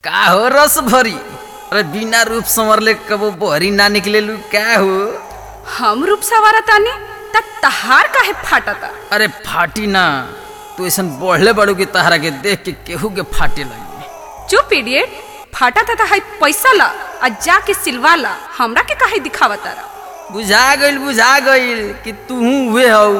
का हो रस भरी? अरे बिना रूप संवरले कबो बहरी ना निकलेलू क्या हो? हम रूप सवारा तानी त तहार काहे फाटता? अरे फाटी ना, तू ऐसा बढ़ले बड़ू की तहरा के देख के केहू के फाटे लगी। चुप इडियट, फाटता त है पैसा ला आ जाके सिलवा ला, हमरा के काहे दिखावता रा? बुझा गइल कि तू हुए हऊ।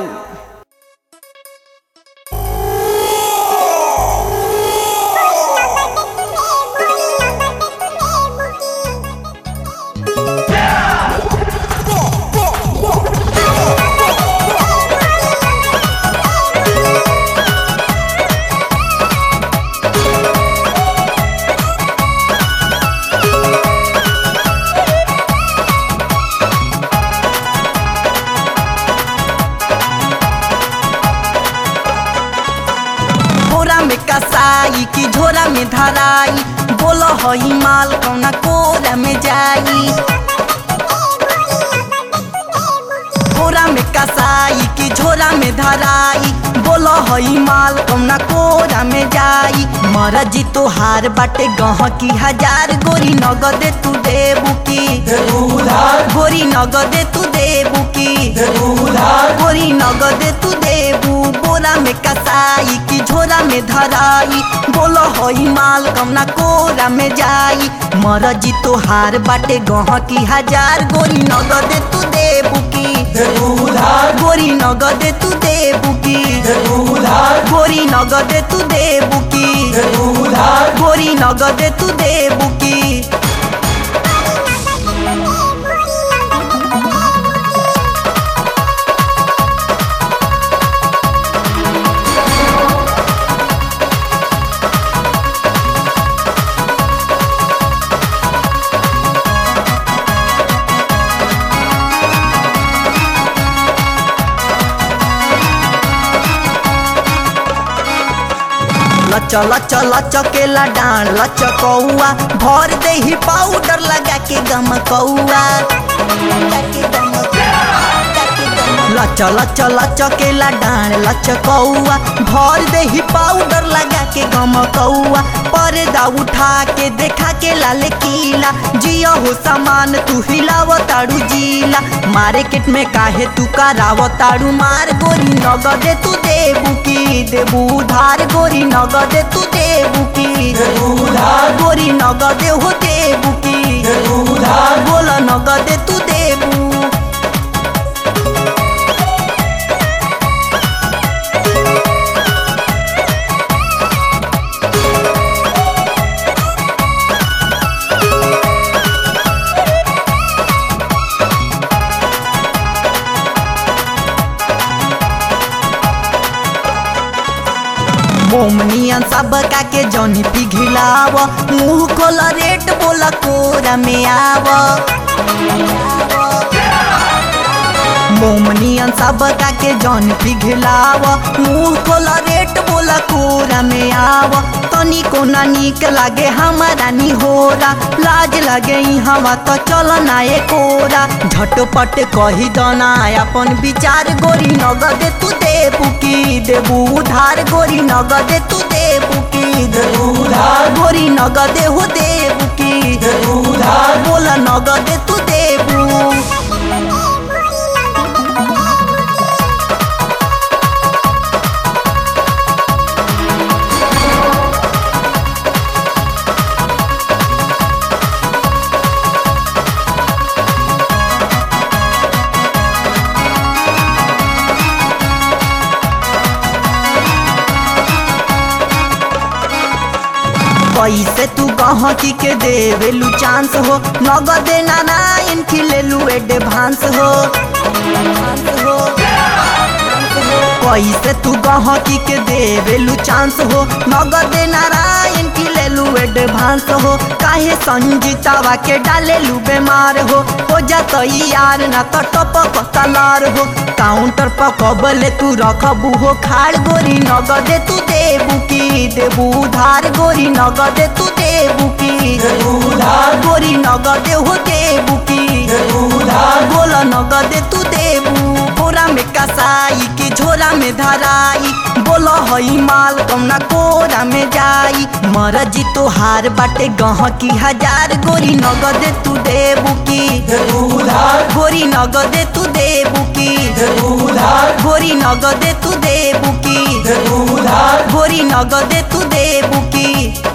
कसाई की झोरा में धराई, बोलो हई माल कौना कोरा में जाई। कोरा में कसाई की झोरा में धराई, बोलो हई माल कौना कोरा में जाई। मरजी तोहार बाटे गह की हजार, गोरी नगदे तू देबू की गोरी नगदे तू देबू की गोरी नगदे तू देबू। बोरा में कसाई की झोरा में धराई, बोलो हई माल कमना कोरा में जाई। मरजी तोहार बाटे गह की हजार, गोरी नगदे तू देबू की गोरी नगदे तू देबू की गोरी नगदे तू देबू की गोरी नगदे तू देबू की। लच लच लचकेला डांड लचकौआ, भर दे ही पाउडर लगा के गमकौआ। लच लच लचकेला डांड लचकौआ, भर दे ही पाउडर लगा के गमकौआ। पर्दा उठा के देखा के लाल कीला, जिया हो सामान तू हिलाव ताड़ू जीला। मार्केट में काहे तू कराव ताड़ू मार, गोरी नगदे तू देबू की देबू उधार। गोरी नगदे तू देबू की गोरी नगदे हो देबू की बोला नगदे तू देबू। मोमनियन सब का के जौनी पिघलाव, मुँह खोला रेट बोला कोरा में आव। मोमनियन सब का के जौनी पिघलाव, मुँह खोला रेट बोला कोरा में आव। तनी को ना नीक लागे हमारा नी होरा, लाज लगे हवा तो चल ना ए कोरा। झटपट कही दना अपन विचार, गोरी नगदे तू देबू की देबू उधार। गोरी नगदे तू देबू की गोरी नगदे हो देबू की बोला नगदे तू देबू। पैसे तू गहकी के देवेलू चांस हो, नगदे नारायण खिलेलू एडवांस हो। पैसे तू गहकी के देवेलू चांस हो, नगदे नारायण खिलेलू एडवांस हो। काहे संजीतावा के डालेलू बीमार हो जातई यार ना तो टपक तलार हो। काउंटर पर कबले तू रखबू हो खाड़, गोरी नगदे तू देबू की देबू उधार। गोरी नगदे तू देबू की गोरी नगदे हो देबू की बोला नगदे तू देबू। बोरा में में कसाई की झोरा में धराई बोलो हई माल कौना कोरा में जाई मरजी तोहार बाटे गह की हजार गोरी नगदे तू देबू की गोरी नगदे तू देबू की गोरी नगदे तू देबू की गोरी नगदे तू देबू की